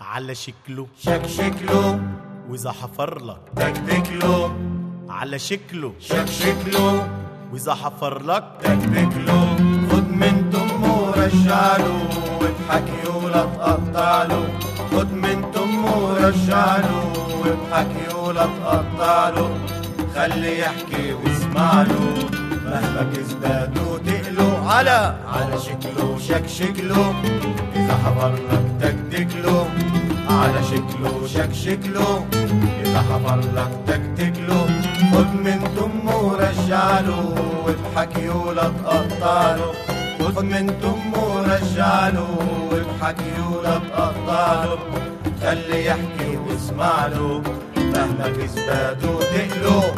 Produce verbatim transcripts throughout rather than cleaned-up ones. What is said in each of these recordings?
على شكله شك شكله، وإذا حفر لك تكتك له على شكله شك شكله، وإذا حفر لك تكتك له. خد من تمه ورجع له، وبحكي ولا تقطع له. خد من تمه ورجع له، وبحكي ولا تقطع له. خلي يحكي واسمع له، مهما كذبات وتقله. على على شكله شك شكله، إذا حفر لك تكتك له. على شكله شك شكله، إذا حفر لك تكتك له. خد من تمه ورجع له، وبحكي ولا تقطع له. خد من تمه ورجع له، وبحكي ولا تقطع له. خلي يحكي واسمع له، مهما كذباته تقله.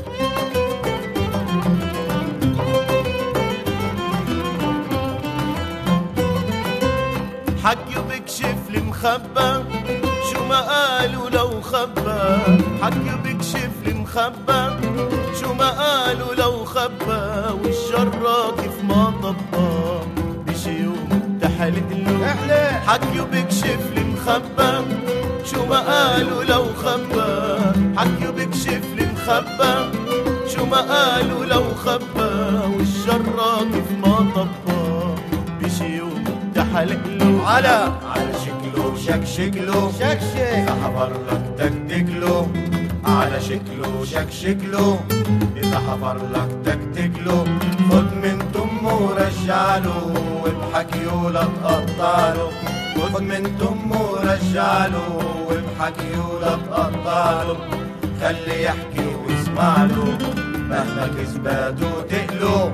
حكي وبكشف المخبى، شو ما قالوا لو خبى. حكي وبكشف المخبى، شو ما قالوا لو خبى. والشرا كيف ما طبى، بشي يوم تحلق له. حكي وبكشف المخبى، شو ما قالوا لو خبى. حكي وبكشف المخبى، شو ما قالوا لو خبى. والشرا كيف ما طبى، بشي يوم تحلق له. على على شكله شك شكله، شك شك إذا حفر لك تكتك له. على شكله شك شكله، إذا حفر لك تكتك له. خد من تمه ورجع له، وبحكي ولا تقطع له. خد من تمه ورجع له، وبحكي ولا تقطع له. خلي يحكي واسمع له، مهما كذباته تقله.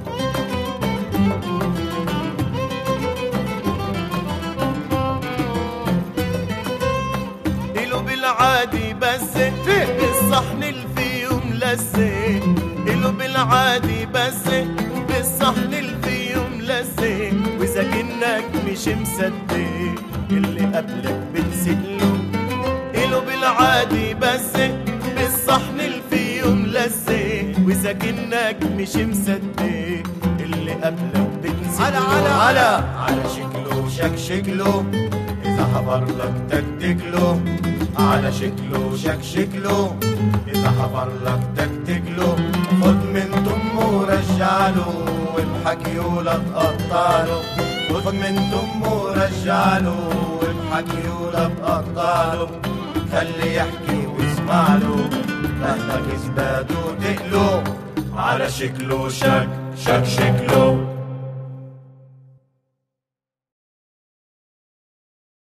بالعادي بزق بالصحن اللي فيه ملزق. إله بالعادي بزق بالصحن اللي فيه ملزق. وإذا كنك مش مصدق اللي قبلك بنسقله. إله بالعادي بزق بالصحن اللي فيه ملزق. وإذا كنك مش مصدق اللي قبلك بنسقله. على على على على شكله شك شكله، إذا حفر لك تكتك له. على شكله شك شكله، إذا حفر لك تكتك له. خد من تمه ورجع له، وبحكي ولا تقطع له. خد من تمه ورجع له، وبحكي ولا تقطع له. خلي يحكي واسمع له، مهما كذباته تقله. على شكله شك شك شكله.